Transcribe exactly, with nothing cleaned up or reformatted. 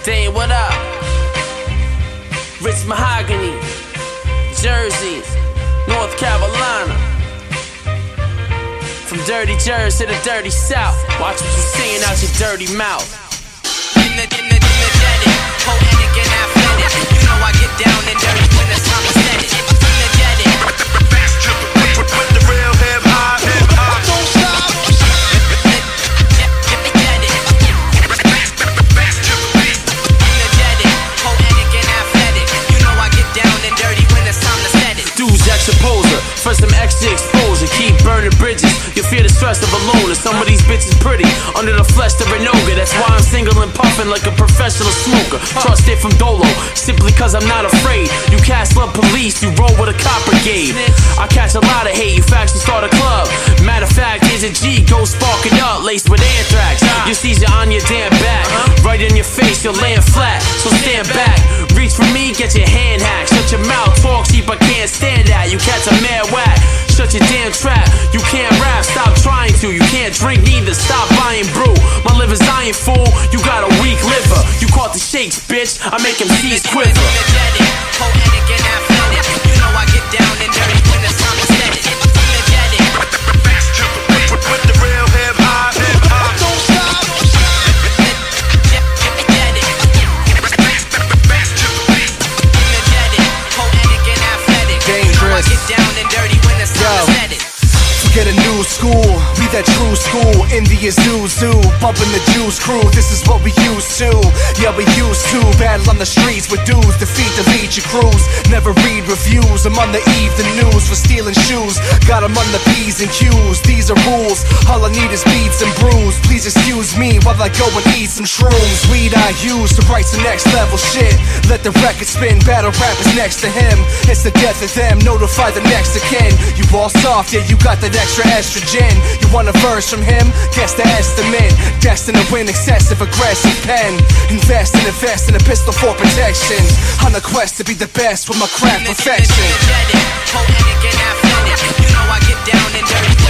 Dane, what up? Rich Mahogany, Jersey, North Carolina. From dirty Jersey to the dirty South. Watch what you're saying out your dirty mouth. In the, in the, energetic, poetic and athletic. You know I get down and dirty when it's time to set it. Energetic. With the real hip hop, hip hop. Don't stop. Energetic. Energetic, poetic and athletic. You know I get down and dirty when it's time to set it. Dudes exposer, for some extra exposure. Keep burning bridges, you fear the stress of a loner. Some of these bitches pretty, under the flesh to Renoga. That's why I'm single and puffing like a professional smoker. Trust it from Dolo, simply cause I'm not afraid. You cast love police, you roll with a cop brigade. I catch a lot of hate, you faction start a club. Matter of fact, here's a G, go sparking up, laced with anthrax. You seize it on your damn back, right in your face, you're laying flat. So stand back, reach for me, get your hand hacked. Shut your mouth, talk cheap, I can't stand that. You catch a mad whack, shut your damn trap. You can't rap, stop trying to. You can't drink neither, stop buying brew. My liver's iron, fool, you got a weak liver. You caught the shakes, bitch, I make him seize quiver. Energetic, poetic and athletic. You know I get down and dirty when it's time to set it. Energetic. With the real hip hop, hip hop. Don't stop. Energetic. Energetic, poetic and athletic. You know I get down and dirty when it's time to set it. Get a new school, be that true school. India Zoo Zoo, bumping the Juice Crew. This is what we used to, yeah we used to. Battle on the streets with dudes, defeat the lead your crews. Never read reviews, I'm on the eve the news for stealing shoes. Got 'em on the P's and Q's, these are rules. All I need is beats and brews. Please excuse me while I go and eat some shrooms. Weed I use to write some next level shit. Let the record spin, battle rappers next to him. It's the death of them, notify the next of kin. You all soft, yeah you got that extra estrogen. You want a verse from him? Guess the estimate. Destined to win, excessive aggressive pen. Invest and invest in a pistol for protection. On a quest to be the best with my craft perfection. Energetic, poetic and athletic. You know I get down and dirty